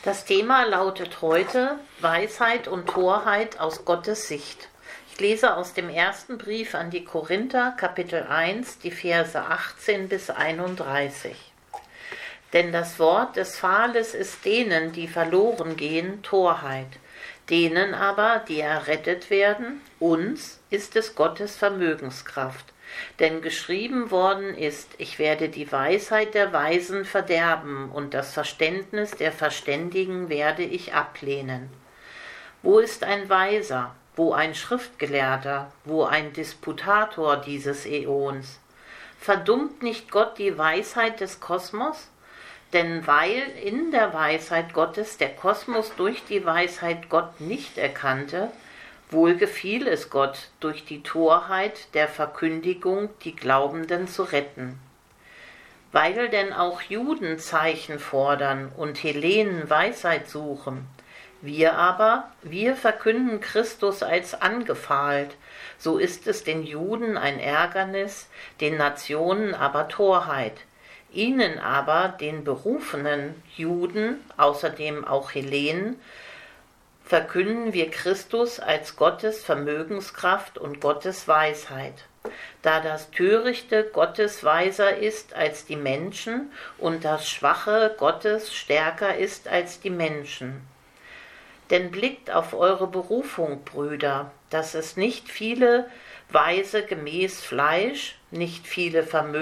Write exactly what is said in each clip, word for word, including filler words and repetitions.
Das Thema lautet heute Weisheit und Torheit aus Gottes Sicht. Ich lese aus dem ersten Brief an die Korinther, Kapitel eins, die Verse achtzehn bis einunddreißig. Denn das Wort des Pfahles ist denen, die verloren gehen, Torheit. Denen aber, die errettet werden, uns ist es Gottes Vermögenskraft. Denn geschrieben worden ist, ich werde die Weisheit der Weisen verderben und das Verständnis der Verständigen werde ich ablehnen. Wo ist ein Weiser, wo ein Schriftgelehrter, wo ein Disputator dieses Äons? Verdummt nicht Gott die Weisheit des Kosmos? Denn weil in der Weisheit Gottes der Kosmos durch die Weisheit Gott nicht erkannte, wohl gefiel es Gott, durch die Torheit der Verkündigung die Glaubenden zu retten. Weil denn auch Juden Zeichen fordern und Hellenen Weisheit suchen, wir aber, wir verkünden Christus als angefahlt, so ist es den Juden ein Ärgernis, den Nationen aber Torheit. Ihnen aber, den berufenen Juden, außerdem auch Hellenen, verkünden wir Christus als Gottes Vermögenskraft und Gottes Weisheit, da das Törichte Gottes weiser ist als die Menschen und das Schwache Gottes stärker ist als die Menschen. Denn blickt auf eure Berufung, Brüder, dass es nicht viele Weise gemäß Fleisch, nicht viele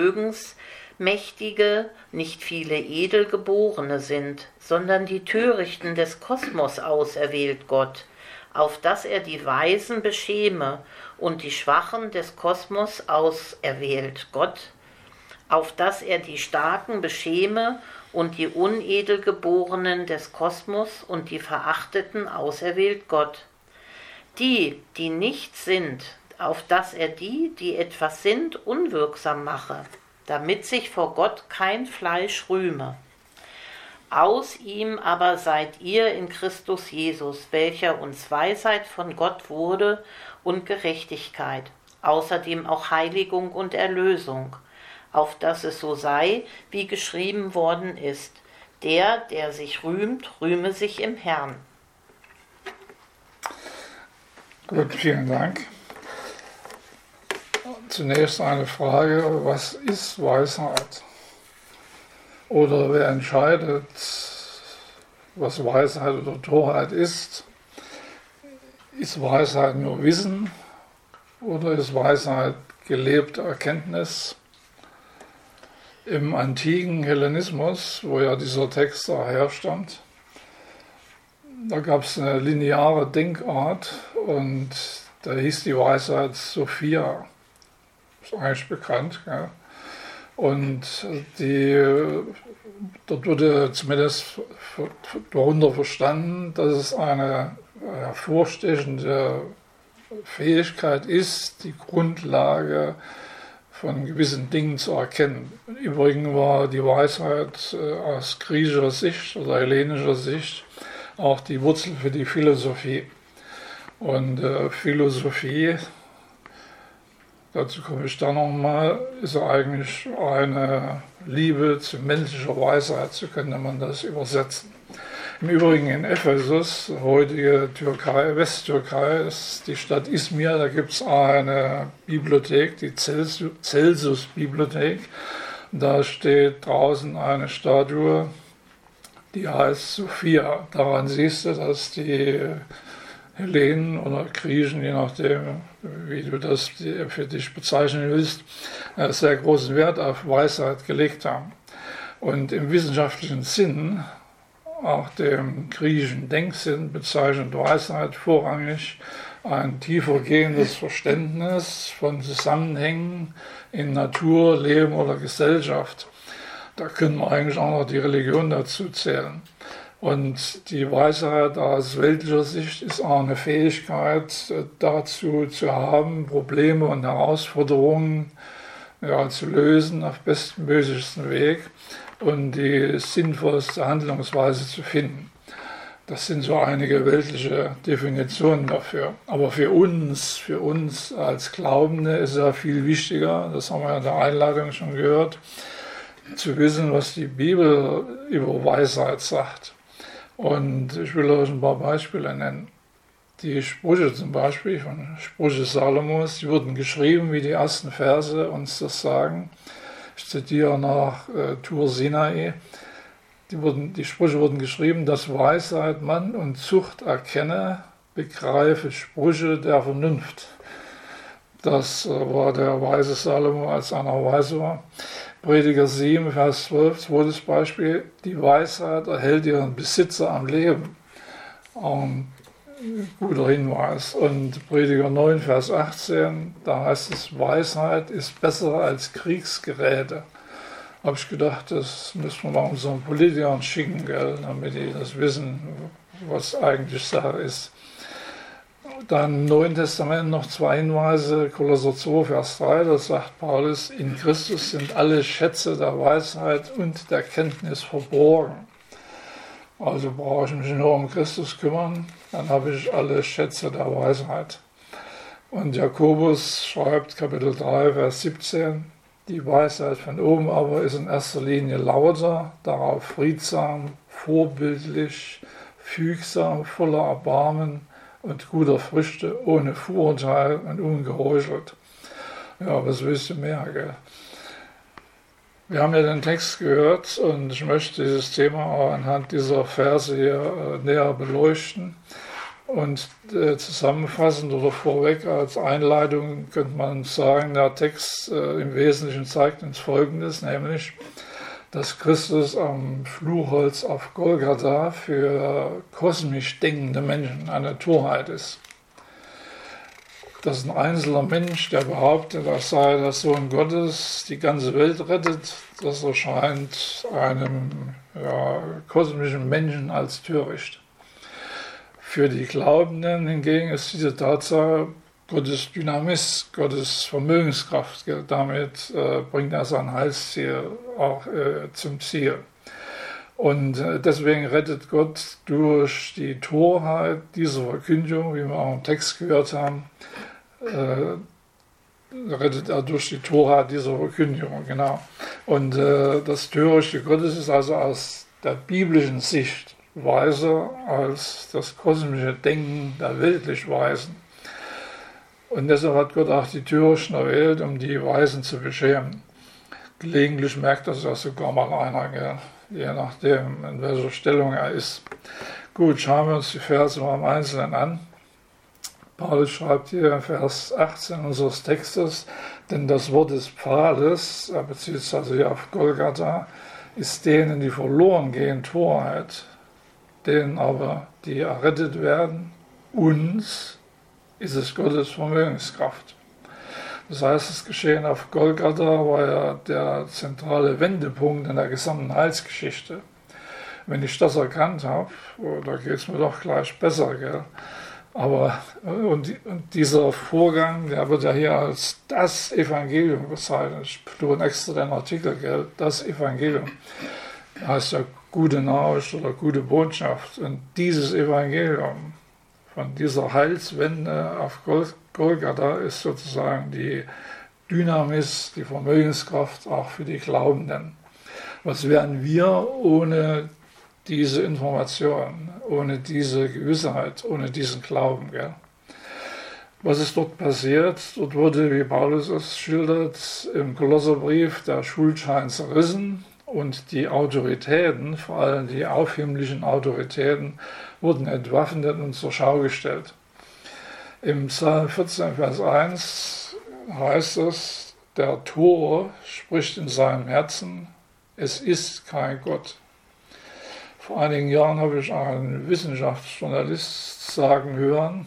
Vermögensmächtige, nicht viele Edelgeborene sind, sondern die Törichten des Kosmos auserwählt Gott, auf dass er die Weisen beschäme, und die Schwachen des Kosmos auserwählt Gott, auf dass er die Starken beschäme, und die Unedelgeborenen des Kosmos und die Verachteten auserwählt Gott. Die, die nichts sind, auf dass er die, die etwas sind, unwirksam mache, damit sich vor Gott kein Fleisch rühme. Aus ihm aber seid ihr in Christus Jesus, welcher uns Weisheit von Gott wurde und Gerechtigkeit, außerdem auch Heiligung und Erlösung, auf dass es so sei, wie geschrieben worden ist. Der, der sich rühmt, rühme sich im Herrn. Gut, vielen Dank. Zunächst eine Frage, was ist Weisheit? Oder wer entscheidet, was Weisheit oder Torheit ist? Ist Weisheit nur Wissen oder ist Weisheit gelebte Erkenntnis? Im antiken Hellenismus, wo ja dieser Text daher stammt, da gab es eine lineare Denkart und da hieß die Weisheit Sophia. Ist eigentlich bekannt. Ja. Und die, dort wurde zumindest darunter verstanden, dass es eine hervorstechende Fähigkeit ist, die Grundlage von gewissen Dingen zu erkennen. Übrigens war die Weisheit aus griechischer Sicht oder hellenischer Sicht auch die Wurzel für die Philosophie. Und äh, Philosophie, dazu komme ich dann nochmal, ist eigentlich eine Liebe zu menschlicher Weisheit, so könnte man das übersetzen. Im Übrigen in Ephesus, heutige Türkei, Westtürkei, ist die Stadt Izmir, da gibt es eine Bibliothek, die Celsus-Bibliothek. Da steht draußen eine Statue, die heißt Sophia. Daran siehst du, dass die Hellenen oder Griechen, je nachdem, wie du das für dich bezeichnen willst, sehr großen Wert auf Weisheit gelegt haben. Und im wissenschaftlichen Sinn, auch dem griechischen Denksinn, bezeichnet Weisheit vorrangig ein tiefergehendes Verständnis von Zusammenhängen in Natur, Leben oder Gesellschaft. Da können wir eigentlich auch noch die Religion dazu zählen. Und die Weisheit aus weltlicher Sicht ist auch eine Fähigkeit dazu zu haben, Probleme und Herausforderungen ja, zu lösen auf bestmöglichsten Weg und die sinnvollste Handlungsweise zu finden. Das sind so einige weltliche Definitionen dafür. Aber für uns, für uns als Glaubende ist es ja viel wichtiger, das haben wir ja in der Einleitung schon gehört, zu wissen, was die Bibel über Weisheit sagt. Und ich will euch ein paar Beispiele nennen. Die Sprüche zum Beispiel von Sprüche Salomos, die wurden geschrieben, wie die ersten Verse uns das sagen. Ich zitiere nach äh, Tur Sinai. Die, wurden, die Sprüche wurden geschrieben, dass Weisheit Mann und Zucht erkenne, begreife Sprüche der Vernunft. Das äh, war der weise Salomo, als einer weise war. Prediger sieben, Vers zwölf, zweites Beispiel, die Weisheit erhält ihren Besitzer am Leben. Ein guter Hinweis. Und Prediger neun, Vers achtzehn, da heißt es, Weisheit ist besser als Kriegsgeräte. Habe ich gedacht, das müssen wir mal unseren Politikern schicken, gell, damit die das wissen, was eigentlich Sache ist. Dann im Neuen Testament noch zwei Hinweise, Kolosser zwei, Vers drei, da sagt Paulus, in Christus sind alle Schätze der Weisheit und der Kenntnis verborgen. Also brauche ich mich nur um Christus kümmern, dann habe ich alle Schätze der Weisheit. Und Jakobus schreibt Kapitel drei, Vers siebzehn, die Weisheit von oben aber ist in erster Linie lauter, darauf friedsam, vorbildlich, fügsam, voller Erbarmen und guter Früchte, ohne Vorurteil und ungeheuchelt. Ja, was willst du mehr, gell? Wir haben ja den Text gehört und ich möchte dieses Thema auch anhand dieser Verse hier äh, näher beleuchten. Und äh, zusammenfassend oder vorweg als Einleitung könnte man sagen, der Text äh, im Wesentlichen zeigt uns Folgendes, nämlich, dass Christus am Fluchholz auf Golgatha für kosmisch denkende Menschen eine Torheit ist. Dass ein einzelner Mensch, der behauptet, er sei der Sohn Gottes, die ganze Welt rettet, das erscheint einem ja, kosmischen Menschen als töricht. Für die Glaubenden hingegen ist diese Tatsache Gottes Dynamis, Gottes Vermögenskraft. Damit äh, bringt er sein Heilsziel auch äh, zum Ziel. Und äh, deswegen rettet Gott durch die Torheit dieser Verkündigung, wie wir auch im Text gehört haben, äh, rettet er durch die Torheit dieser Verkündigung, genau. Und äh, das Törichte Gottes ist also aus der biblischen Sicht weiser als das kosmische Denken der weltlich Weisen. Und deshalb hat Gott auch die Törichten erwählt, um die Weisen zu beschämen. Gelegentlich merkt das ja sogar mal einer, gell? Je nachdem, in welcher Stellung er ist. Gut, schauen wir uns die Verse mal im Einzelnen an. Paulus schreibt hier in Vers achtzehn unseres Textes, denn das Wort des Pfahles, er bezieht es also hier auf Golgatha, ist denen, die verloren gehen, Torheit, denen aber, die errettet werden, uns ist es Gottes Vermögenskraft. Das heißt, das Geschehen auf Golgatha war ja der zentrale Wendepunkt in der gesamten Heilsgeschichte. Wenn ich das erkannt habe, oh, da geht es mir doch gleich besser, gell? Aber und, und dieser Vorgang, der wird ja hier als das Evangelium bezeichnet. Ich betone extra den Artikel, gell? Das Evangelium. Das heißt ja gute Nachricht oder gute Botschaft. Und dieses Evangelium von dieser Heilswende auf Golgatha ist sozusagen die Dynamis, die Vermögenskraft auch für die Glaubenden. Was wären wir ohne diese Information, ohne diese Gewissheit, ohne diesen Glauben? Gell? Was ist dort passiert? Dort wurde, wie Paulus es schildert, im Kolosserbrief der Schuldschein zerrissen und die Autoritäten, vor allem die aufhimmlichen Autoritäten, wurden entwaffnet und zur Schau gestellt. Im Psalm vierzehn, Vers eins heißt es, der Tor spricht in seinem Herzen, es ist kein Gott. Vor einigen Jahren habe ich einen Wissenschaftsjournalist sagen hören,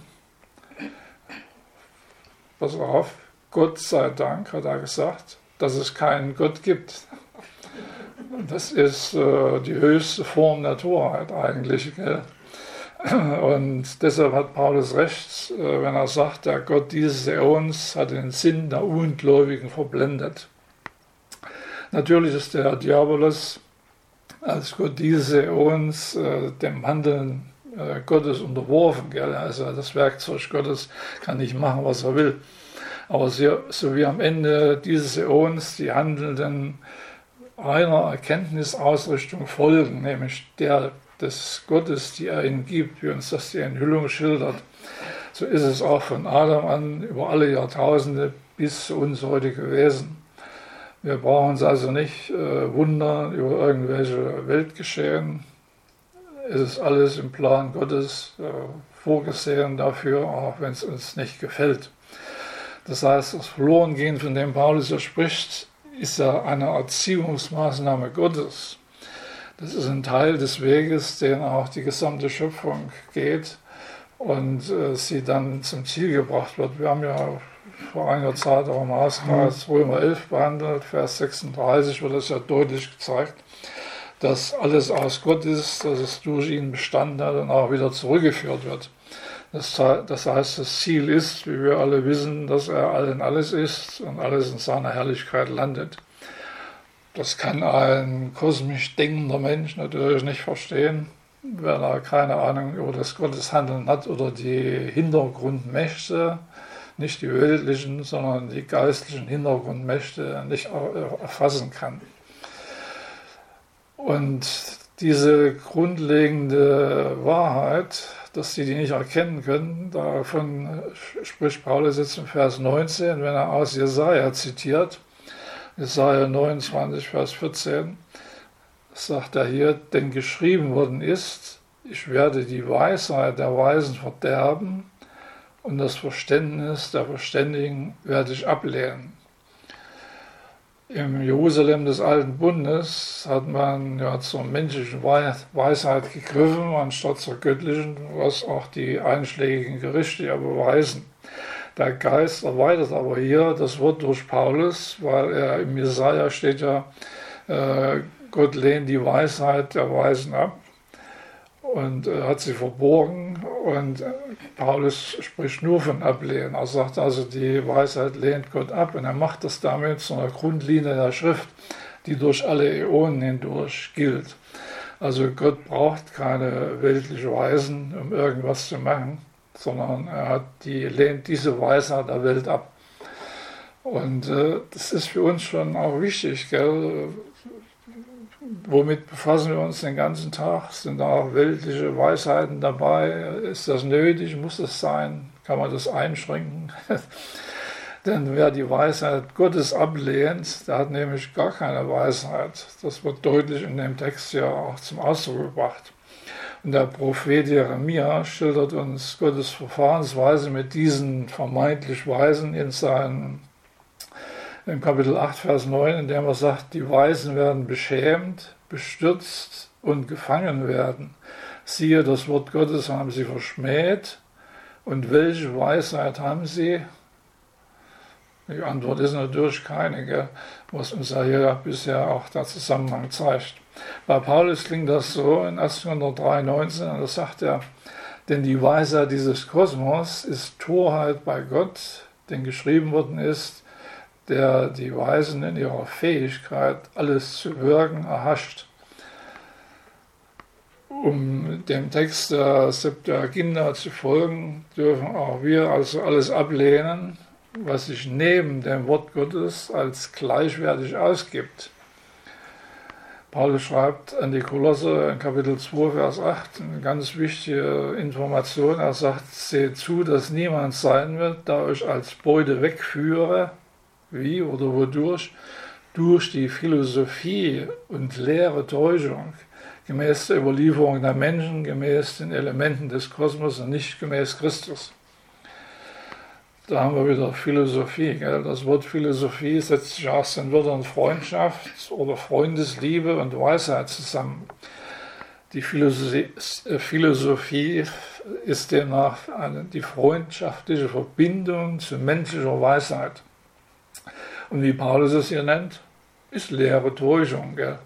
pass auf, Gott sei Dank, hat er gesagt, dass es keinen Gott gibt. Das ist äh, die höchste Form der Torheit eigentlich. Gell? Und deshalb hat Paulus recht, äh, wenn er sagt, der Gott dieses Äons hat den Sinn der Ungläubigen verblendet. Natürlich ist der Diabolos als Gott dieses Äons äh, dem Handeln äh, Gottes unterworfen. Gell? Also das Werkzeug Gottes kann nicht machen, was er will. Aber so, so wie am Ende dieses Äons die Handelnden einer Erkenntnisausrichtung folgen, nämlich der des Gottes, die er ihnen gibt, wie uns das die Enthüllung schildert, so ist es auch von Adam an über alle Jahrtausende bis zu uns heute gewesen. Wir brauchen uns also nicht äh, wundern über irgendwelche Weltgeschehen. Es ist alles im Plan Gottes äh, vorgesehen dafür, auch wenn es uns nicht gefällt. Das heißt, das Verlorengehen, von dem Paulus ja spricht, ist ja eine Erziehungsmaßnahme Gottes. Das ist ein Teil des Weges, den auch die gesamte Schöpfung geht und äh, sie dann zum Ziel gebracht wird. Wir haben ja vor einiger Zeit auch im Hauskreis Römer elf behandelt, Vers sechsunddreißig wird das ja deutlich gezeigt, dass alles aus Gott ist, dass es durch ihn bestanden hat und auch wieder zurückgeführt wird. Das, das heißt, das Ziel ist, wie wir alle wissen, dass er allen alles ist und alles in seiner Herrlichkeit landet. Das kann ein kosmisch denkender Mensch natürlich nicht verstehen, wenn er keine Ahnung über das Gotteshandeln hat oder die Hintergrundmächte, nicht die weltlichen, sondern die geistlichen Hintergrundmächte nicht erfassen kann. Und diese grundlegende Wahrheit, dass sie die nicht erkennen können, davon spricht Paulus jetzt im Vers neunzehn, wenn er aus Jesaja zitiert, Jesaja neunundzwanzig, Vers vierzehn, sagt er hier, denn geschrieben worden ist, ich werde die Weisheit der Weisen verderben und das Verständnis der Verständigen werde ich ablehnen. Im Jerusalem des Alten Bundes hat man ja zur menschlichen Weisheit gegriffen, anstatt zur göttlichen, was auch die einschlägigen Gerichte ja beweisen. Der Geist erweitert aber hier das Wort durch Paulus, weil er im Jesaja steht ja, äh, Gott lehnt die Weisheit der Weisen ab und äh, hat sie verborgen, und äh, Paulus spricht nur von Ablehnen. Er sagt also, die Weisheit lehnt Gott ab, und er macht das damit zu einer Grundlinie der Schrift, die durch alle Äonen hindurch gilt. Also Gott braucht keine weltlichen Weisen, um irgendwas zu machen, sondern er hat die, lehnt diese Weisheit der Welt ab. Und äh, das ist für uns schon auch wichtig, gell? Womit befassen wir uns den ganzen Tag? Sind da auch weltliche Weisheiten dabei? Ist das nötig? Muss es sein? Kann man das einschränken? Denn wer die Weisheit Gottes ablehnt, der hat nämlich gar keine Weisheit. Das wird deutlich in dem Text ja auch zum Ausdruck gebracht. Und der Prophet Jeremia schildert uns Gottes Verfahrensweise mit diesen vermeintlich Weisen in seinem im Kapitel acht, Vers neun, in dem er sagt, die Weisen werden beschämt, bestürzt und gefangen werden. Siehe, das Wort Gottes haben sie verschmäht. Und welche Weisheit haben sie? Die Antwort ist natürlich keine, gell? Was uns ja hier bisher auch der Zusammenhang zeigt. Bei Paulus klingt das so in erster Korinther drei, neunzehn, und da sagt er, denn die Weisheit dieses Kosmos ist Torheit bei Gott, denn geschrieben worden ist, der die Weisen in ihrer Fähigkeit, alles zu wirken, erhascht. Um dem Text der Septuaginta zu folgen, dürfen auch wir also alles ablehnen, was sich neben dem Wort Gottes als gleichwertig ausgibt. Paulus schreibt an die Kolosser in Kapitel zwei, Vers acht, eine ganz wichtige Information. Er sagt, seht zu, dass niemand sein wird, der euch als Beute wegführe. Wie oder wodurch? Durch die Philosophie und leere Täuschung, gemäß der Überlieferung der Menschen, gemäß den Elementen des Kosmos und nicht gemäß Christus. Da haben wir wieder Philosophie. Gell? Das Wort Philosophie setzt sich aus den Wörtern Freundschaft oder Freundesliebe und Weisheit zusammen. Die Philosophie ist demnach eine, die freundschaftliche Verbindung zu menschlicher Weisheit. Und wie Paulus es hier nennt, ist leere Täuschung. Es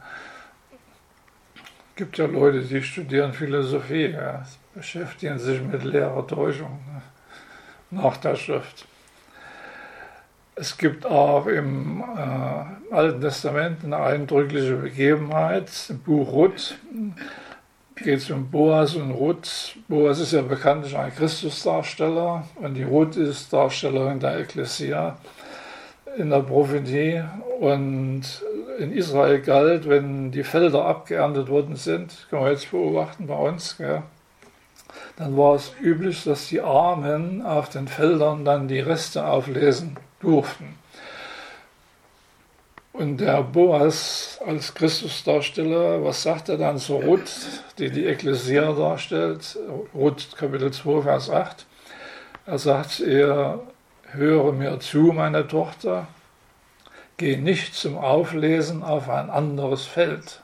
gibt ja Leute, die studieren Philosophie, ja, beschäftigen sich mit leerer Täuschung nach der Schrift. Es gibt auch im äh, Alten Testament eine eindrückliche Begebenheit, im Buch Ruth geht es um Boas und Ruth. Boas ist ja bekanntlich ein Christusdarsteller und die Ruth ist Darstellerin der Ekklesia in der Prophetie, und in Israel galt, wenn die Felder abgeerntet worden sind, können wir jetzt beobachten bei uns, gell, dann war es üblich, dass die Armen auf den Feldern dann die Reste auflesen durften. Und der Boas als Christusdarsteller, was sagt er dann zur Ruth, die die Ekklesia darstellt, Ruth Kapitel zwei, Vers acht, er sagt ihr, höre mir zu, meine Tochter, geh nicht zum Auflesen auf ein anderes Feld.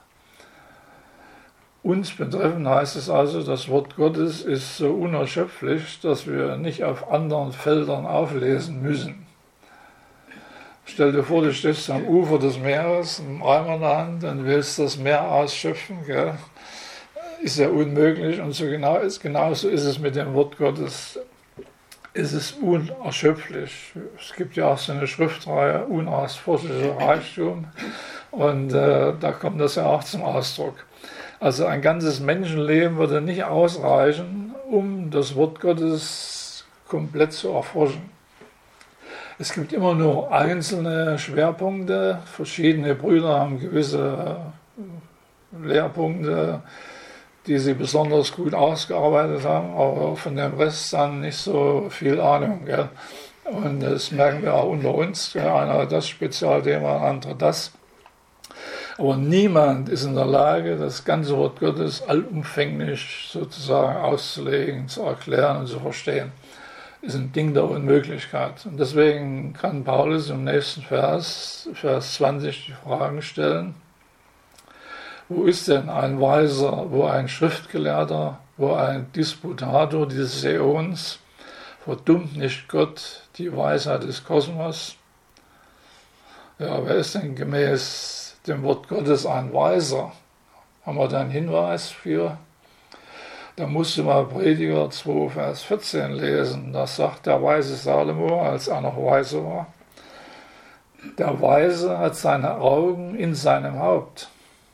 Uns betreffend heißt es also, das Wort Gottes ist so unerschöpflich, dass wir nicht auf anderen Feldern auflesen müssen. Stell dir vor, du stehst am Ufer des Meeres, einen Eimer in der Hand, und willst das Meer ausschöpfen. Gell? Ist ja unmöglich, und so genau ist, genauso ist es mit dem Wort Gottes. Es ist unerschöpflich. Es gibt ja auch so eine Schriftreihe, unausforschlicher Reichtum, und äh, da kommt das ja auch zum Ausdruck. Also ein ganzes Menschenleben würde nicht ausreichen, um das Wort Gottes komplett zu erforschen. Es gibt immer nur einzelne Schwerpunkte, verschiedene Brüder haben gewisse Lehrpunkte, die sie besonders gut ausgearbeitet haben, aber von dem Rest dann nicht so viel Ahnung. Gell? Und das merken wir auch unter uns, gell? Einer hat das Spezialthema, ein anderer das. Aber niemand ist in der Lage, das ganze Wort Gottes allumfänglich sozusagen auszulegen, zu erklären und zu verstehen. Das ist ein Ding der Unmöglichkeit. Und deswegen kann Paulus im nächsten Vers, Vers zwanzig, die Fragen stellen: Wo ist denn ein Weiser, wo ein Schriftgelehrter, wo ein Disputator dieses Äons? Verdummt nicht Gott die Weisheit des Kosmos? Ja, wer ist denn gemäß dem Wort Gottes ein Weiser? Haben wir da einen Hinweis für? Da musst du mal Prediger zwei, Vers vierzehn lesen. Das sagt der weise Salomo, als er noch weise war. Der Weise hat seine Augen in seinem Haupt.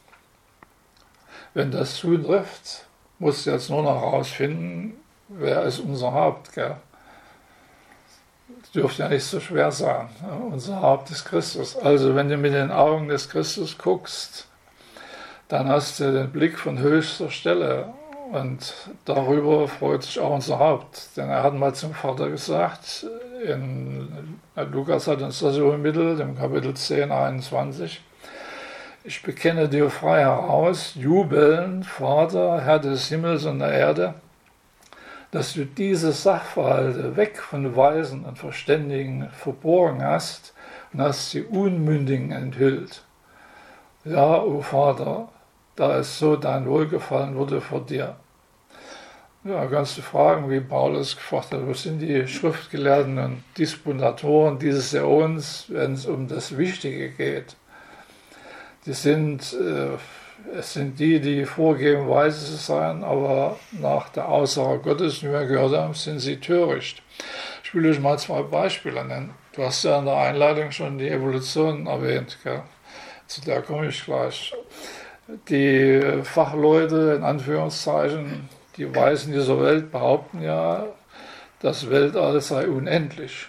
Wenn das zutrifft, musst du jetzt nur noch herausfinden, wer ist unser Haupt. Gell? Das dürfte ja nicht so schwer sein. Ja, unser Haupt ist Christus. Also wenn du mit den Augen des Christus guckst, dann hast du den Blick von höchster Stelle. Und darüber freut sich auch unser Haupt. Denn er hat mal zum Vater gesagt, in, Lukas hat uns das übermittelt, im Kapitel zehn, einundzwanzig, ich bekenne dir frei heraus, jubeln, Vater, Herr des Himmels und der Erde, dass du diese Sachverhalte weg von Weisen und Verständigen verborgen hast und hast die Unmündigen enthüllt. Ja, o Vater, da es so dein Wohlgefallen wurde vor dir. Ja, kannst du fragen, wie Paulus gefragt hat, wo sind die Schriftgelehrten und Disputatoren dieses Äons, wenn es um das Wichtige geht? Die sind, äh, es sind die, die vorgeben, weise zu sein, aber nach der Aussage Gottes, die wir gehört haben, sind sie töricht. Ich will euch mal zwei Beispiele nennen. Du hast ja in der Einleitung schon die Evolution erwähnt, gell? Zu der komme ich gleich. Die Fachleute, in Anführungszeichen, die Weisen dieser Welt behaupten ja, das Weltall sei unendlich.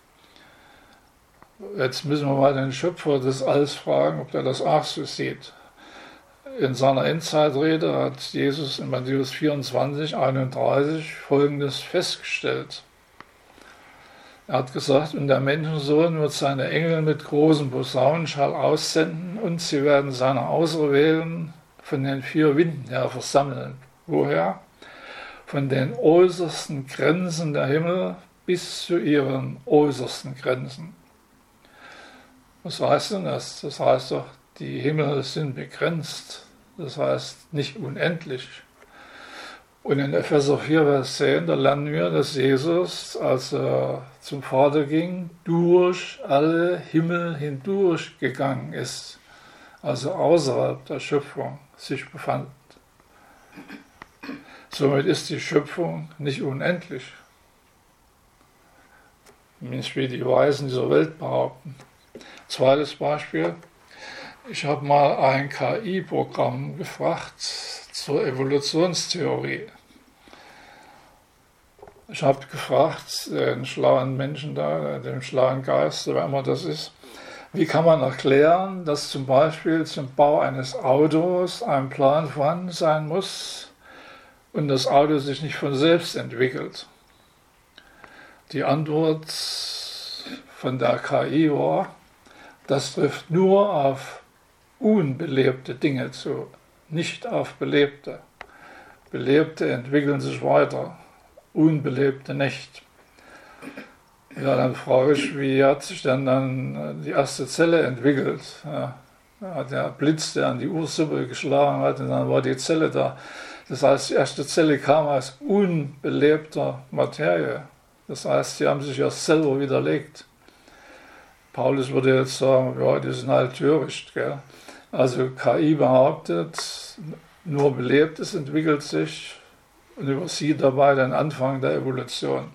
Jetzt müssen wir mal den Schöpfer des Alls fragen, ob der das auch so sieht. In seiner Endzeitrede hat Jesus in Matthäus vierundzwanzig, einunddreißig Folgendes festgestellt. Er hat gesagt, und der Menschensohn wird seine Engel mit großem Posaunenschall aussenden und sie werden seine Auserwählten von den vier Winden her versammeln. Woher? Von den äußersten Grenzen der Himmel bis zu ihren äußersten Grenzen. Was heißt denn das? Das heißt doch, die Himmel sind begrenzt, das heißt nicht unendlich. Und in Epheser vier, Vers zehn, da lernen wir, dass Jesus, als er zum Vater ging, durch alle Himmel hindurch gegangen ist, also außerhalb der Schöpfung sich befand. Somit ist die Schöpfung nicht unendlich. Nicht wie die Weisen dieser Welt behaupten. Zweites Beispiel. Ich habe mal ein K I-Programm gefragt zur Evolutionstheorie. Ich habe gefragt, den schlauen Menschen da, den schlauen Geist, wer immer das ist, Wie kann man erklären, dass zum Beispiel zum Bau eines Autos ein Plan vorhanden sein muss und das Auto sich nicht von selbst entwickelt? Die Antwort von der K I war, das trifft nur auf unbelebte Dinge zu, nicht auf belebte. Belebte entwickeln sich weiter, unbelebte nicht. Ja, dann frage ich, wie hat sich denn dann die erste Zelle entwickelt? Ja, der Blitz, der an die Ursuppe geschlagen hat, und dann war die Zelle da. Das heißt, die erste Zelle kam aus unbelebter Materie. Das heißt, sie haben sich erst selber widerlegt. Paulus würde jetzt sagen, ja, die sind halt töricht. Gell? Also K I behauptet, nur Belebtes entwickelt sich und übersieht dabei den Anfang der Evolution.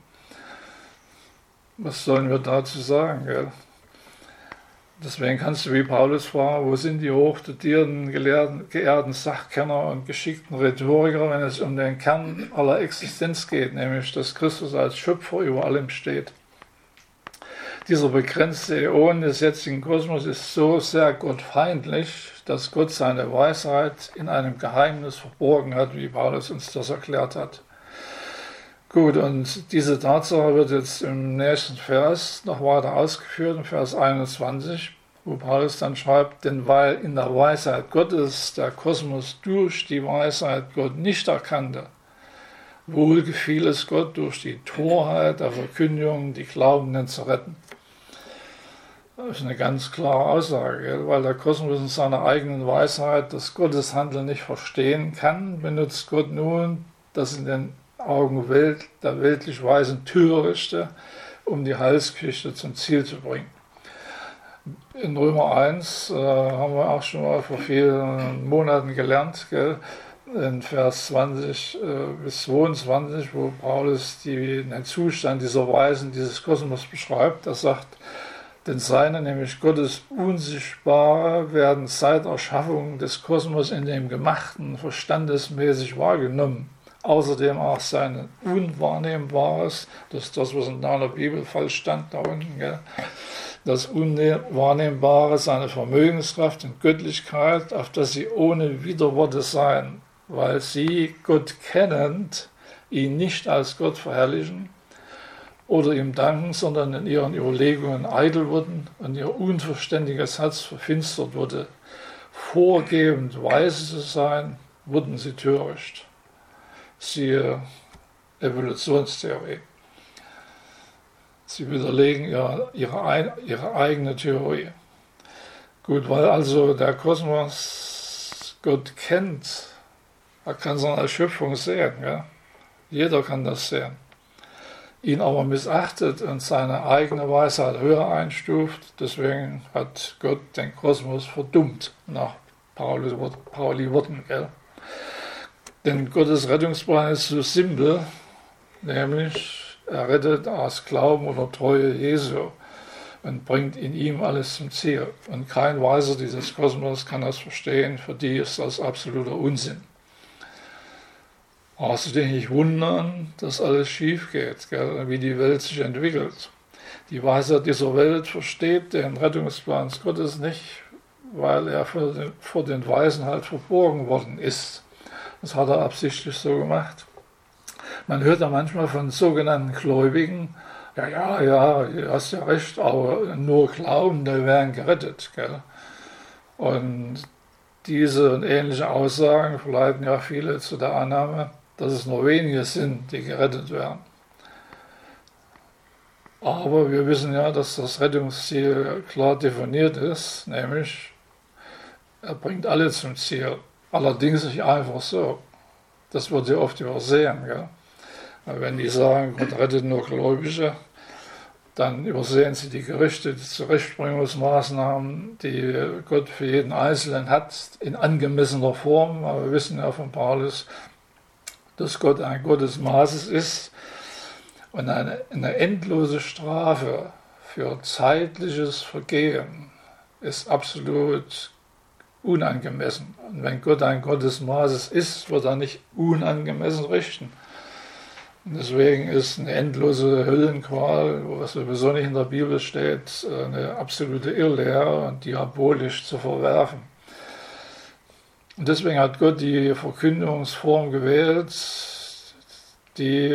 Was sollen wir dazu sagen? Gell? Deswegen kannst du wie Paulus fragen, wo sind die hochdotierten, gelehrten, geehrten Sachkenner und geschickten Rhetoriker, wenn es um den Kern aller Existenz geht, nämlich dass Christus als Schöpfer über allem steht. Dieser begrenzte Äon des jetzigen Kosmos ist so sehr gottfeindlich, dass Gott seine Weisheit in einem Geheimnis verborgen hat, wie Paulus uns das erklärt hat. Gut, und diese Tatsache wird jetzt im nächsten Vers noch weiter ausgeführt, in Vers einundzwanzig, wo Paulus dann schreibt, denn weil in der Weisheit Gottes der Kosmos durch die Weisheit Gott nicht erkannte, wohl gefiel es Gott durch die Torheit der Verkündigung, die Glaubenden zu retten. Das ist eine ganz klare Aussage, weil der Kosmos in seiner eigenen Weisheit das Gotteshandeln nicht verstehen kann, benutzt Gott nun das in den Augen Welt, der weltlich Weisen Törichte, um die Heilsküche zum Ziel zu bringen. In Römer eins äh, haben wir auch schon mal vor vielen Monaten gelernt, gell? In Vers zwanzig äh, bis zweiundzwanzig, wo Paulus die, den Zustand dieser Weisen, dieses Kosmos beschreibt. Er sagt, denn seine, nämlich Gottes Unsichtbare, werden seit Erschaffung des Kosmos in dem Gemachten verstandesmäßig wahrgenommen. Außerdem auch sein Unwahrnehmbares, das ist das, was in deiner Bibel falsch stand, da unten, gell? Das Unwahrnehmbare, seine Vermögenskraft und Göttlichkeit, auf das sie ohne Widerworte seien, weil sie, Gott kennend, ihn nicht als Gott verherrlichen oder ihm danken, sondern in ihren Überlegungen eitel wurden und ihr unverständiges Herz verfinstert wurde. Vorgebend weise zu sein, wurden sie töricht. Siehe Evolutionstheorie. Sie widerlegen ihre, ihre, ihre eigene Theorie. Gut, weil also der Kosmos Gott kennt, er kann seine Schöpfung sehen. Ja? Jeder kann das sehen. Ihn aber missachtet und seine eigene Weisheit höher einstuft, deswegen hat Gott den Kosmos verdummt, nach Pauli, Pauli Worten. Gell? Denn Gottes Rettungsplan ist so simpel, nämlich er rettet aus Glauben oder Treue Jesu und bringt in ihm alles zum Ziel. Und kein Weiser dieses Kosmos kann das verstehen, für die ist das absoluter Unsinn. Brauchst du dich nicht wundern, dass alles schief geht, gell, wie die Welt sich entwickelt. Die Weisheit dieser Welt versteht den Rettungsplan Gottes nicht, weil er vor den, vor den Weisen halt verborgen worden ist. Das hat er absichtlich so gemacht. Man hört ja manchmal von sogenannten Gläubigen, ja, ja, ja, du hast ja recht, aber nur Glaubende werden gerettet. Gell? Und diese und ähnliche Aussagen verleiten ja viele zu der Annahme, dass es nur wenige sind, die gerettet werden. Aber wir wissen ja, dass das Rettungsziel klar definiert ist, nämlich er bringt alle zum Ziel. Allerdings nicht einfach so. Das wird ja oft übersehen. Gell? Wenn die sagen, Gott rettet nur Gläubige, dann übersehen sie die Gerichte, die Zurechtbringungsmaßnahmen, die Gott für jeden Einzelnen hat, in angemessener Form. Aber wir wissen ja von Paulus, dass Gott ein Gott des Maßes ist und eine, eine endlose Strafe für zeitliches Vergehen ist absolut unangemessen. Und wenn Gott ein Gott des Maßes ist, wird er nicht unangemessen richten. Und deswegen ist eine endlose Höllenqual, was sowieso nicht in der Bibel steht, eine absolute Irrlehre und diabolisch zu verwerfen. Und deswegen hat Gott die Verkündigungsform gewählt, die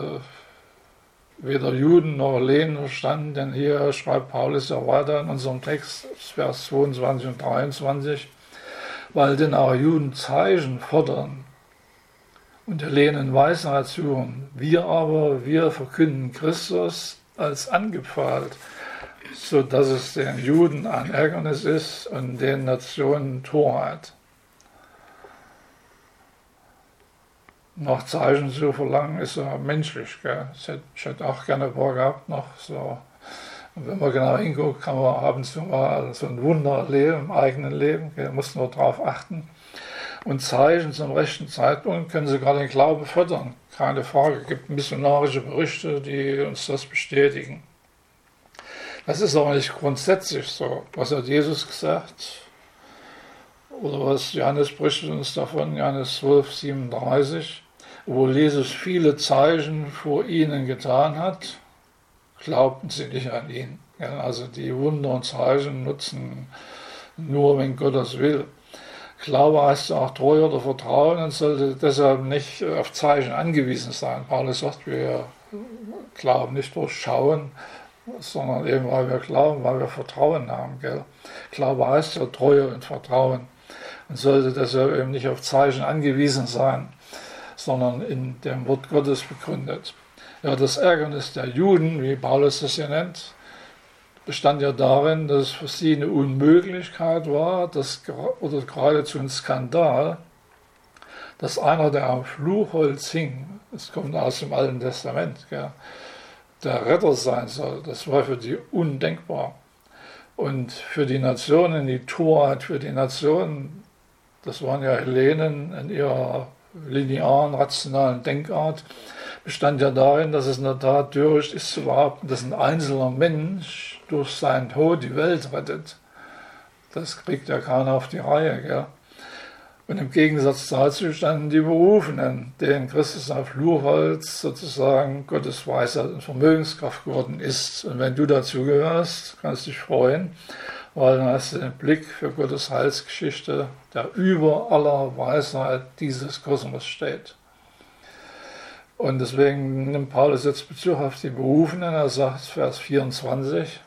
weder Juden noch Hellenen verstanden, denn hier schreibt Paulus ja weiter in unserem Text, Vers zweiundzwanzig und dreiundzwanzig, weil denn auch Juden Zeichen fordern und Hellenen Weisheit suchen. Wir aber, wir verkünden Christus als angepfahlt, so dass es den Juden ein Ärgernis ist und den Nationen Torheit. Nach Zeichen zu verlangen, ist ja menschlich. Gell? Ich, hätte, ich hätte auch gerne ein paar gehabt noch. So. Und wenn man genau hinguckt, kann man ab und zu mal so ein Wunder erleben im eigenen Leben. Gell? Muss nur darauf achten. Und Zeichen zum rechten Zeitpunkt können sogar den Glauben fördern. Keine Frage. Es gibt missionarische Berichte, die uns das bestätigen. Das ist aber nicht grundsätzlich so. Was hat Jesus gesagt? Oder was Johannes berichtet uns davon, Johannes zwölf, siebenunddreißig, wo Jesus viele Zeichen vor ihnen getan hat, glaubten sie nicht an ihn. Also die Wunder und Zeichen nutzen nur, wenn Gott das will. Glaube heißt ja auch Treue oder Vertrauen und sollte deshalb nicht auf Zeichen angewiesen sein. Paulus sagt, wir glauben nicht durch Schauen, sondern eben weil wir glauben, weil wir Vertrauen haben. Gell? Glaube heißt ja Treue und Vertrauen und sollte deshalb eben nicht auf Zeichen angewiesen sein, sondern in dem Wort Gottes begründet. Ja, das Ärgernis der Juden, wie Paulus das hier nennt, bestand ja darin, dass es für sie eine Unmöglichkeit war, dass, oder geradezu ein Skandal, dass einer, der am Fluchholz hing, das kommt aus dem Alten Testament, gell, der Retter sein soll. Das war für die undenkbar. Und für die Nationen, die Torheit für die Nationen, das waren ja Hellenen in ihrer linearen, rationalen Denkart, bestand ja darin, dass es in der Tat töricht ist zu behaupten, dass ein einzelner Mensch durch seinen Tod die Welt rettet. Das kriegt ja keiner auf die Reihe. Gell? Und im Gegensatz dazu standen die Berufenen, denen Christus auf Fluchholz sozusagen Gottes Weisheit und Vermögenskraft geworden ist. Und wenn du dazu gehörst, kannst du dich freuen, weil dann hast du den Blick für Gottes Heilsgeschichte, der über aller Weisheit dieses Kosmos steht. Und deswegen nimmt Paulus jetzt Bezug auf die Berufenen. Er sagt, Vers vierundzwanzig,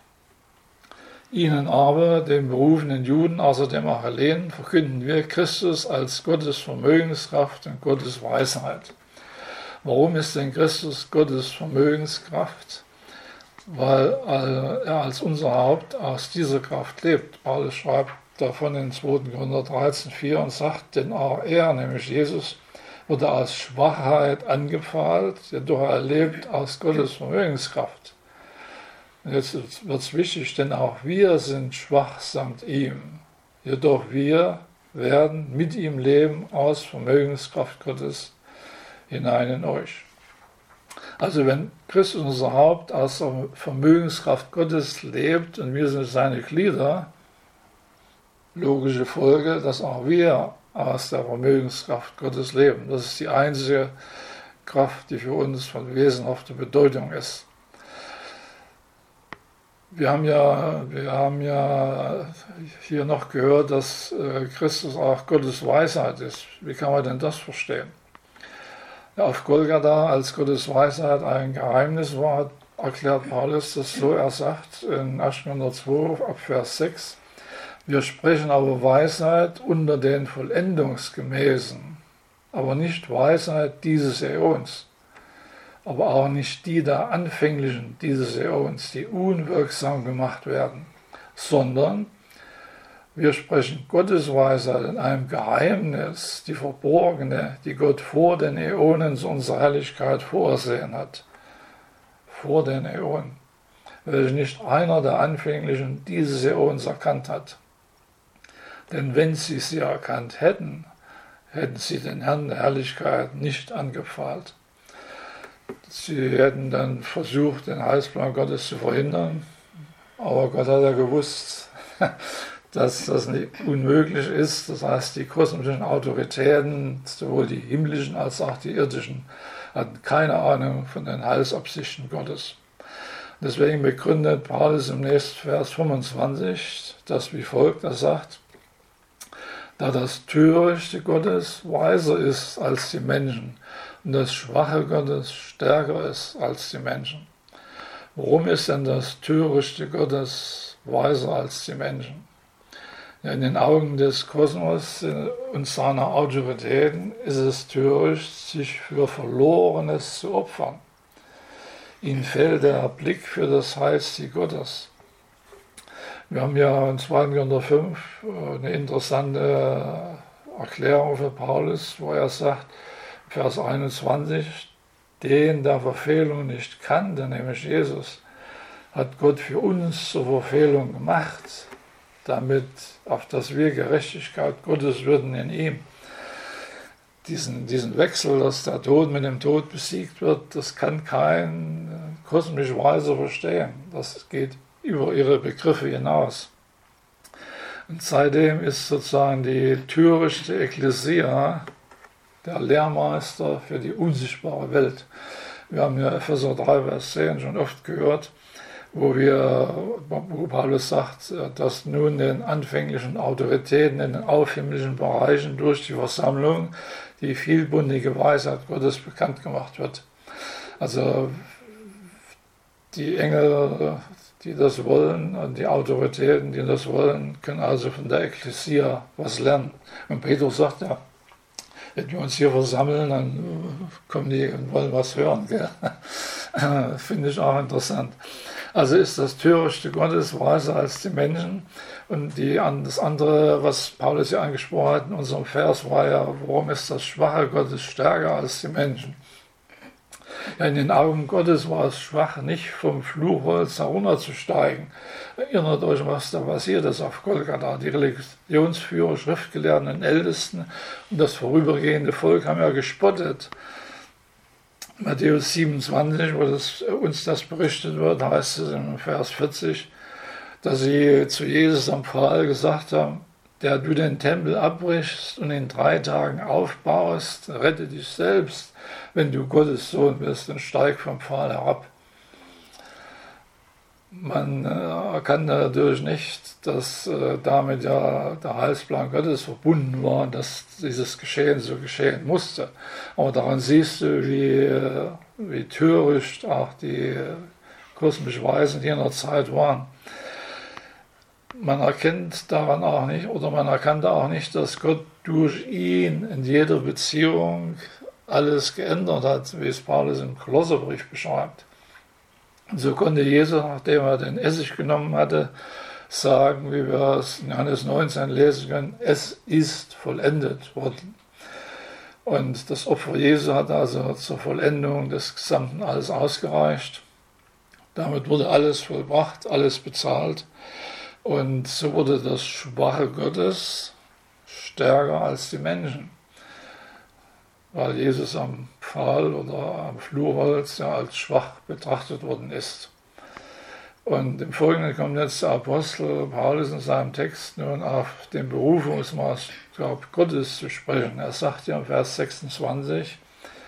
ihnen aber, den berufenen Juden, außerdem auch Hellenen, verkünden wir Christus als Gottes Vermögenskraft und Gottes Weisheit. Warum ist denn Christus Gottes Vermögenskraft? Weil er als unser Haupt aus dieser Kraft lebt. Paulus schreibt davon in zweiter Korinther dreizehn, vier und sagt, denn auch er, nämlich Jesus, wurde aus Schwachheit angepfahlt, jedoch er lebt aus Gottes Vermögenskraft. Und jetzt wird es wichtig, denn auch wir sind schwach samt ihm. Jedoch wir werden mit ihm leben aus Vermögenskraft Gottes hinein in euch. Also wenn Christus unser Haupt aus der Vermögenskraft Gottes lebt und wir sind seine Glieder, logische Folge, dass auch wir aus der Vermögenskraft Gottes leben. Das ist die einzige Kraft, die für uns von wesenhafter Bedeutung ist. Wir haben ja, wir haben ja hier noch gehört, dass Christus auch Gottes Weisheit ist. Wie kann man denn das verstehen? Ja, auf Golgatha, als Gottes Weisheit ein Geheimnis war, erklärt Paulus das so, er sagt in erster Korinther zwei, ab Vers sechs, wir sprechen aber Weisheit unter den Vollendungsgemäßen, aber nicht Weisheit dieses Äons, aber auch nicht die der Anfänglichen dieses Äons, die unwirksam gemacht werden, sondern wir sprechen Gottes Weisheit in einem Geheimnis, die verborgene, die Gott vor den Äonen zu unserer Herrlichkeit vorsehen hat. Vor den Äonen, welche nicht einer der Anfänglichen dieses Äons erkannt hat. Denn wenn sie sie erkannt hätten, hätten sie den Herrn der Herrlichkeit nicht angepfahlt. Sie hätten dann versucht, den Heilsplan Gottes zu verhindern, aber Gott hat ja gewusst, dass das nicht unmöglich ist. Das heißt, die kosmischen Autoritäten, sowohl die himmlischen als auch die irdischen, hatten keine Ahnung von den Heilsabsichten Gottes. Deswegen begründet Paulus im nächsten Vers fünfundzwanzig das wie folgt, er sagt, da das Törichte Gottes weiser ist als die Menschen und das Schwache Gottes stärker ist als die Menschen. Warum ist denn das Törichte Gottes weiser als die Menschen? Ja, in den Augen des Kosmos und seiner Autoritäten ist es töricht, sich für Verlorenes zu opfern. Ihnen fehlt der Blick für das Heilsziel Gottes. Wir haben ja in zweiten Korinther fünf eine interessante Erklärung für Paulus, wo er sagt, Vers einundzwanzig, den der Verfehlung nicht kannte, nämlich Jesus, hat Gott für uns zur Verfehlung gemacht, damit auf dass wir Gerechtigkeit Gottes würden in ihm. Diesen, diesen Wechsel, dass der Tod mit dem Tod besiegt wird, das kann kein kosmischer Weiser verstehen. Das geht über ihre Begriffe hinaus. Und seitdem ist sozusagen die törichte Ekklesia der Lehrmeister für die unsichtbare Welt. Wir haben ja Epheser drei, Vers zehn schon oft gehört, wo, wir, wo Paulus sagt, dass nun den anfänglichen Autoritäten in den aufhimmlischen Bereichen durch die Versammlung die vielbundige Weisheit Gottes bekannt gemacht wird. Also die Engel, die das wollen, und die Autoritäten, die das wollen, können also von der Ekklesia was lernen. Und Petrus sagt ja, wenn wir uns hier versammeln, dann kommen die und wollen was hören. Finde ich auch interessant. Also ist das Törichte Gottes weiser als die Menschen. Und die, das andere, was Paulus ja angesprochen hat in unserem Vers, war ja, warum ist das Schwache Gottes stärker als die Menschen? Ja, in den Augen Gottes war es schwach, nicht vom Fluchholz herunterzusteigen. Erinnert euch, was da passiert ist auf Golgatha. Die Religionsführer, Schriftgelehrten und Ältesten und das vorübergehende Volk haben ja gespottet. Matthäus siebenundzwanzig, wo das, uns das berichtet wird, heißt es im Vers vierzig, dass sie zu Jesus am Pfahl gesagt haben, der du den Tempel abbrichst und in drei Tagen aufbaust, rette dich selbst. Wenn du Gottes Sohn bist, dann steig vom Pfahl herab. Man äh, erkannte natürlich nicht, dass äh, damit ja der Heilsplan Gottes verbunden war und dass dieses Geschehen so geschehen musste. Aber daran siehst du, wie, äh, wie töricht auch die äh, kosmischen Weisen hier in der Zeit waren. Man erkennt daran auch nicht, oder man erkannte auch nicht, dass Gott durch ihn in jeder Beziehung alles geändert hat, wie es Paulus im Kolosserbrief beschreibt. Und so konnte Jesus, nachdem er den Essig genommen hatte, sagen, wie wir es in Johannes neunzehn lesen können, es ist vollendet worden. Und das Opfer Jesu hat also zur Vollendung des Gesamten alles ausgereicht. Damit wurde alles vollbracht, alles bezahlt. Und so wurde das Schwache Gottes stärker als die Menschen. Weil Jesus am Pfahl oder am Fluchholz ja als schwach betrachtet worden ist. Und im Folgenden kommt jetzt der Apostel Paulus in seinem Text nun auf den Berufungsmaßstab Gottes zu sprechen. Er sagt ja im Vers sechsundzwanzig,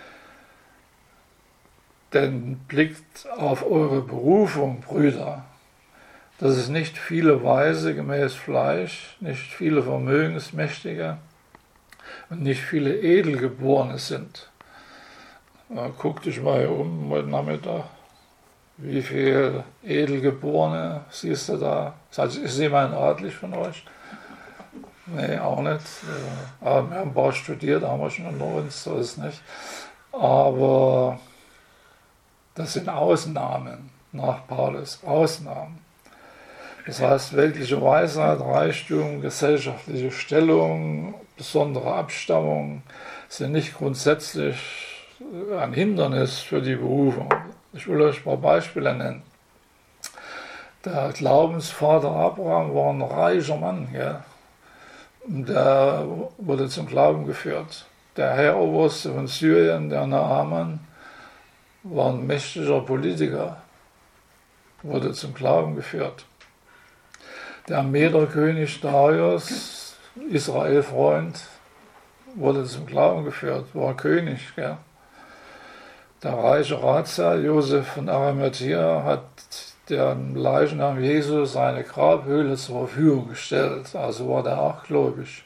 denn blickt auf eure Berufung, Brüder, dass es nicht viele Weise gemäß Fleisch, nicht viele Vermögensmächtige und nicht viele Edelgeborene sind. Na, guck dich mal um heute Nachmittag. Wie viele Edelgeborene siehst du da? Ist jemand adlig von euch? Nee, auch nicht. Aber wir haben ein paar studiert, haben wir schon unter uns, so ist es nicht. Aber das sind Ausnahmen nach Paulus, Ausnahmen. Das heißt, weltliche Weisheit, Reichtum, gesellschaftliche Stellung, besondere Abstammung sind nicht grundsätzlich ein Hindernis für die Berufung. Ich will euch ein paar Beispiele nennen. Der Glaubensvater Abraham war ein reicher Mann, gell? Der wurde zum Glauben geführt. Der Heeroberste von Syrien, der Naaman, war ein mächtiger Politiker, wurde zum Glauben geführt. Der Mederkönig Darius, Israel-Freund, wurde zum Glauben geführt, war König. Gell? Der reiche Ratsherr Josef von Arimathea hat dem Leichnam Jesu seine Grabhöhle zur Verfügung gestellt, also war der auch gläubig.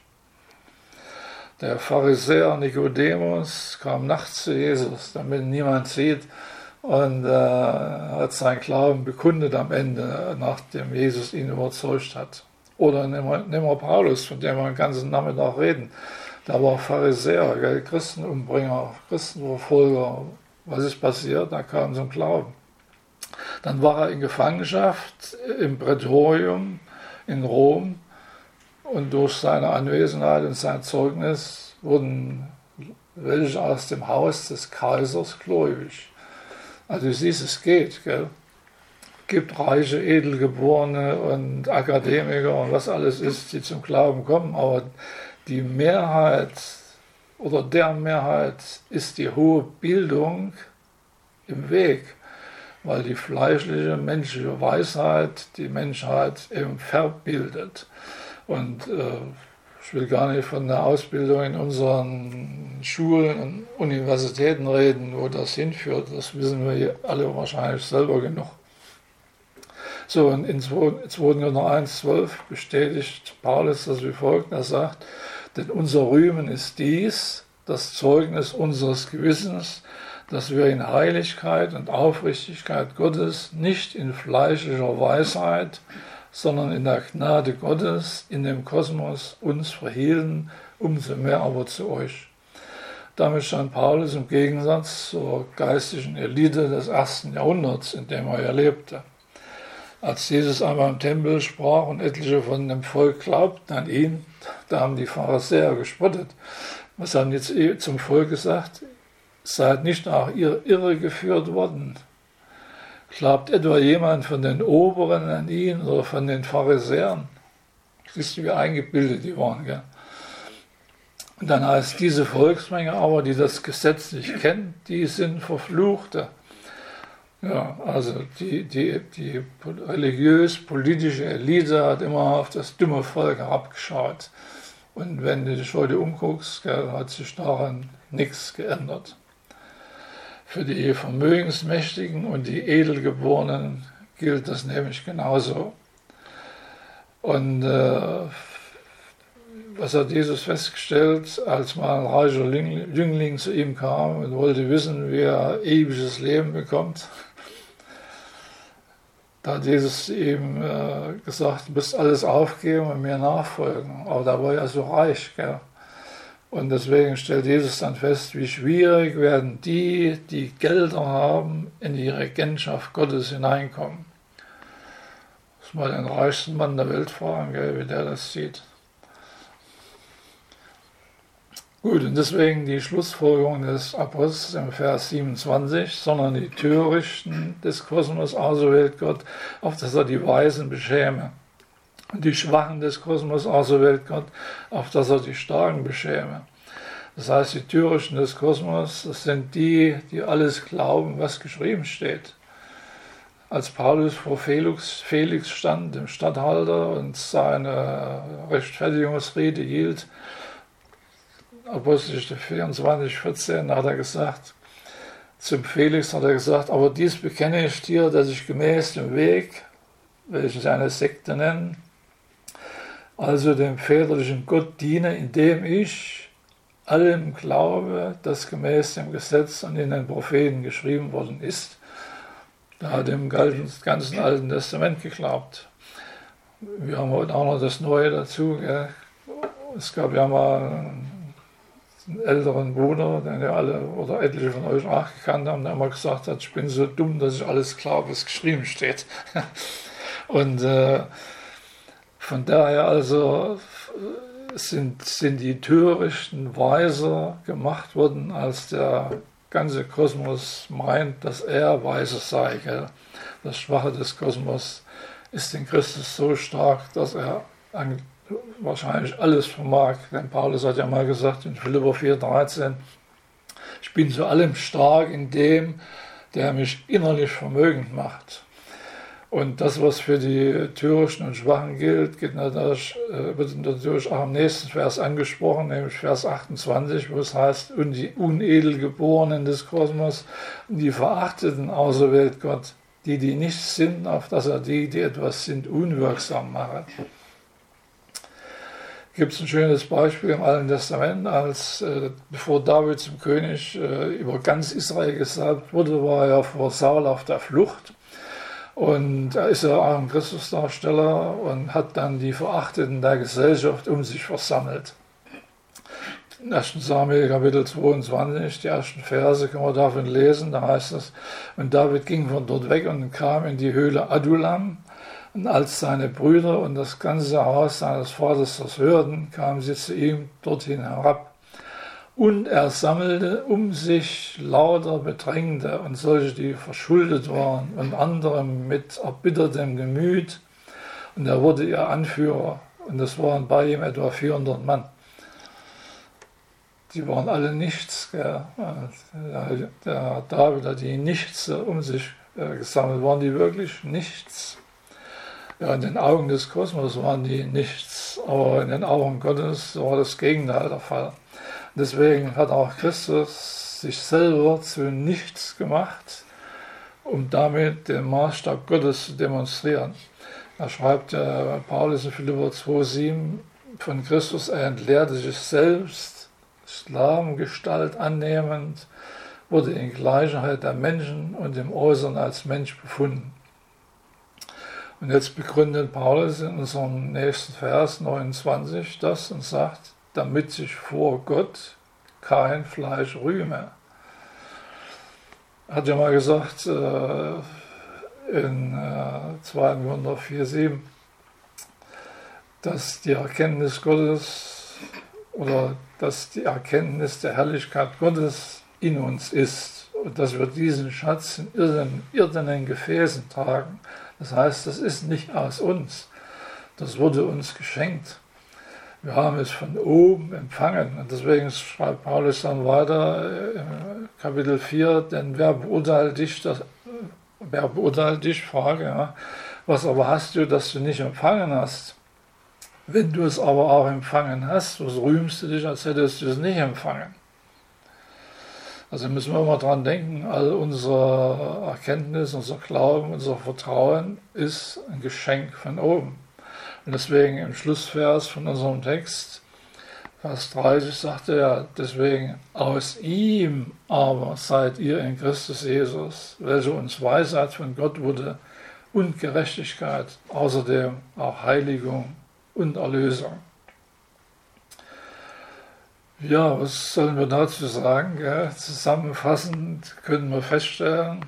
Der Pharisäer Nikodemus kam nachts zu Jesus, damit ihn niemand sieht, und äh, hat seinen Glauben bekundet am Ende, nachdem Jesus ihn überzeugt hat. Oder nehmen wir, nehmen wir Paulus, von dem wir den ganzen Nachmittag reden. Der war Pharisäer, gell? Christenumbringer, Christenverfolger. Was ist passiert? Da kam zum Glauben. Dann war er in Gefangenschaft im Prätorium in Rom, und durch seine Anwesenheit und sein Zeugnis wurden welche aus dem Haus des Kaisers gläubig. Also du siehst, es geht. Gell? Es gibt reiche, edelgeborene und Akademiker und was alles ist, die zum Glauben kommen, aber die Mehrheit oder der Mehrheit ist die hohe Bildung im Weg, weil die fleischliche, menschliche Weisheit die Menschheit eben verbildet. Und äh, ich will gar nicht von der Ausbildung in unseren Schulen und Universitäten reden, wo das hinführt. Das wissen wir hier alle wahrscheinlich selber genug. So, und in zweiter Korinther eins zwölf bestätigt Paulus das wie folgt. Er sagt, denn unser Rühmen ist dies, das Zeugnis unseres Gewissens, dass wir in Heiligkeit und Aufrichtigkeit Gottes nicht in fleischlicher Weisheit, sondern in der Gnade Gottes in dem Kosmos uns verhielten, umso mehr aber zu euch. Damit stand Paulus im Gegensatz zur geistigen Elite des ersten Jahrhunderts, in dem er ja lebte. Als Jesus einmal im Tempel sprach und etliche von dem Volk glaubten an ihn, da haben die Pharisäer gespottet. Was haben jetzt zum Volk gesagt? Seid nicht nach ihr Irre geführt worden. Glaubt etwa jemand von den Oberen an ihn oder von den Pharisäern? Siehst du, wie eingebildet die waren. Gell? Und dann heißt diese Volksmenge aber, die das Gesetz nicht kennt, die sind Verfluchte. Ja, also die, die, die religiös-politische Elite hat immer auf das dumme Volk herabgeschaut. Und wenn du dich heute umguckst, gell, hat sich daran nichts geändert. Für die Vermögensmächtigen und die Edelgeborenen gilt das nämlich genauso. Und äh, was hat Jesus festgestellt, als mal ein reicher Jüngling zu ihm kam und wollte wissen, wie er ewiges Leben bekommt? Da hat Jesus ihm äh, gesagt, du musst alles aufgeben und mir nachfolgen. Aber da war er so reich, gell? Und deswegen stellt Jesus dann fest, wie schwierig werden die, die Gelder haben, in die Regentschaft Gottes hineinkommen. Muss mal den reichsten Mann der Welt fragen, gell, wie der das sieht. Gut, und deswegen die Schlussfolgerung des Apostels im Vers siebenundzwanzig, sondern die Törichten des Kosmos auserwählt Gott, auf dass er die Weisen beschäme. Und die Schwachen des Kosmos auserwählt Gott, auf dass er die Starken beschäme. Das heißt, die Törichten des Kosmos, das sind die, die alles glauben, was geschrieben steht. Als Paulus vor Felix, Felix stand, dem Statthalter, und seine Rechtfertigungsrede hielt, Apostelgeschichte vierundzwanzig, vierzehn, hat er gesagt, zum Felix hat er gesagt, aber dies bekenne ich dir, dass ich gemäß dem Weg, welchen sie eine Sekte nennen, also dem väterlichen Gott diene, indem ich allem glaube, das gemäß dem Gesetz und in den Propheten geschrieben worden ist. Da hat er im ganzen Alten Testament geglaubt. Wir haben heute auch noch das Neue dazu. Gell? Es gab ja mal einen älteren Bruder, den ja alle oder etliche von euch auch gekannt haben, der immer gesagt hat, ich bin so dumm, dass ich alles glaube, was geschrieben steht. Und äh, von daher also sind, sind die Törichten weiser gemacht worden, als der ganze Kosmos meint, dass er weise sei. Gell? Das Schwache des Kosmos ist in Christus so stark, dass er an wahrscheinlich alles vermag. Denn Paulus hat ja mal gesagt in Philipper vier dreizehn, ich bin zu allem stark in dem, der mich innerlich vermögend macht. Und das, was für die Törichten und Schwachen gilt, geht natürlich, äh, wird natürlich auch im nächsten Vers angesprochen, nämlich Vers achtundzwanzig, wo es heißt, und die Unedelgeborenen des Kosmos, die Verachteten auserwählt Gott, die, die nichts sind, auf dass er die, die etwas sind, unwirksam mache. Gibt es ein schönes Beispiel im Alten Testament, als äh, bevor David zum König äh, über ganz Israel gesalbt wurde, war er vor Saul auf der Flucht. Und er ist ja auch ein Christusdarsteller und hat dann die Verachteten der Gesellschaft um sich versammelt. Im ersten Samuel Kapitel zweiundzwanzig, die ersten Verse können wir davon lesen, da heißt es, und David ging von dort weg und kam in die Höhle Adullam. Und als seine Brüder und das ganze Haus seines Vaters das hörten, kamen sie zu ihm dorthin herab. Und er sammelte um sich lauter Bedrängte und solche, die verschuldet waren, und andere mit erbittertem Gemüt. Und er wurde ihr Anführer. Und es waren bei ihm etwa vierhundert Mann. Die waren alle nichts. Gell? Der, der David hat die nichts um sich gesammelt. Waren die wirklich nichts? Ja, in den Augen des Kosmos waren die nichts. Aber in den Augen Gottes war das Gegenteil der Fall. Deswegen hat auch Christus sich selber zu nichts gemacht, um damit den Maßstab Gottes zu demonstrieren. Da schreibt der Paulus in Philipper zwei sieben von Christus, er entleerte sich selbst, Sklavengestalt annehmend, wurde in Gleichheit der Menschen und im Äußeren als Mensch befunden. Und jetzt begründet Paulus in unserem nächsten Vers neunundzwanzig das und sagt, damit sich vor Gott kein Fleisch rühme. Er hat ja mal gesagt äh, in äh, zweiter Korinther vier sieben, dass die Erkenntnis Gottes oder dass die Erkenntnis der Herrlichkeit Gottes in uns ist und dass wir diesen Schatz in irdenen, irdenen Gefäßen tragen. Das heißt, das ist nicht aus uns, das wurde uns geschenkt. Wir haben es von oben empfangen. Und deswegen schreibt Paulus dann weiter, in Kapitel vier, denn wer beurteilt dich, das, wer beurteilt dich, Frage, ja, was aber hast du, das du nicht empfangen hast? Wenn du es aber auch empfangen hast, was rühmst du dich, als hättest du es nicht empfangen? Also müssen wir immer dran denken, all unsere Erkenntnis, unser Glauben, unser Vertrauen ist ein Geschenk von oben. Und deswegen im Schlussvers von unserem Text, Vers dreißig, sagt er, deswegen aus ihm aber seid ihr in Christus Jesus, welcher uns Weisheit von Gott wurde und Gerechtigkeit, außerdem auch Heiligung und Erlösung. Ja, was sollen wir dazu sagen? Ja, zusammenfassend können wir feststellen,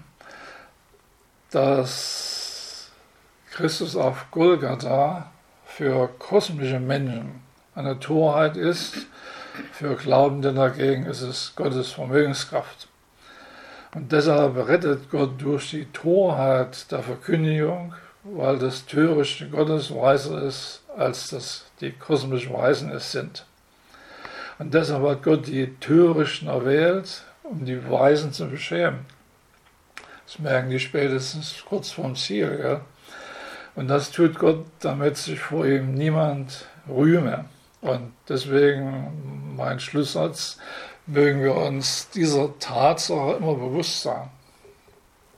dass Christus auf Golgatha für kosmische Menschen eine Torheit ist, für Glaubende dagegen ist es Gottes Vermögenskraft. Und deshalb rettet Gott durch die Torheit der Verkündigung, weil das Törichte Gottes weiser ist, als das die kosmischen Weisen es sind. Und deshalb hat Gott die Törichten erwählt, um die Weisen zu beschämen. Das merken die spätestens kurz vorm Ziel. Gell? Und das tut Gott, damit sich vor ihm niemand rühme. Und deswegen mein Schlusssatz, mögen wir uns dieser Tatsache immer bewusst sein.